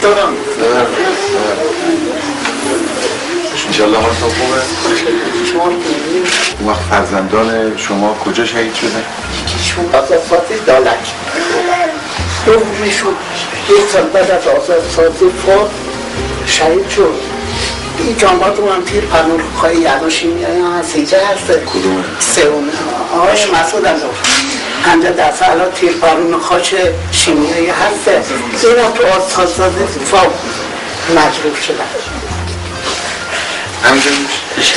چطورم؟ انشالله حالتون خوبه؟ شما اون وقت فرزندان شما کجا شهید شدن؟ یکیشون آزادسازی دالک، دومیشون یک سال بعد از آزادسازی فوت شهید شد. این جانبات رو هم تیر پرنورخواهی یعنی شیمیایی هم هست، اینجا هست. کدومه؟ سومه آقای مسعود اندور همجا دسته الان تیر پرنورخواهش شیمیایی هست. این هم تو آزادسازی فوت مجروح شدن. همینجا میشه؟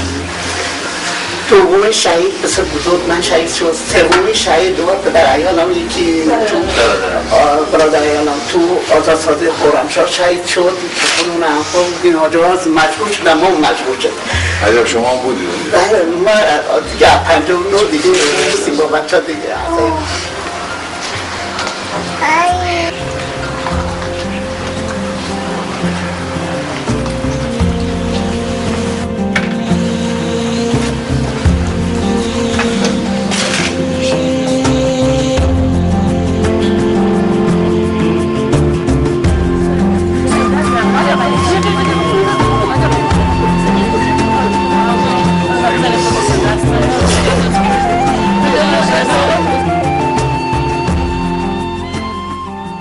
دومی شهید بسه بزرگ من شهید شد. سومی شهید دوبار پدر ایالم یکی تو برادر ایالم تو آزادسازی خرمشاه شهید شد. اون انفا بودین حاجواز مجبور شدم هم مجبور شد. عجب شما هم بودید؟ بله من دیگه 59 دیگه نیستیم با بچه دیگه.